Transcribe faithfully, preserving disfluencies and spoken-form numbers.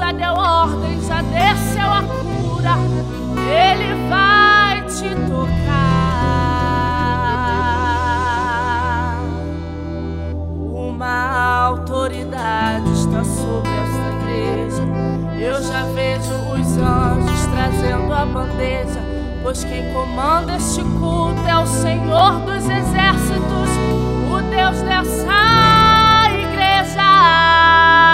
já deu ordem, já desceu a cura. Ele vai te tocar. Uma autoridade está sobre esta igreja. Eu já vejo os anjos trazendo a bandeja, pois quem comanda este culto é o Senhor dos exércitos, o Deus dessa igreja.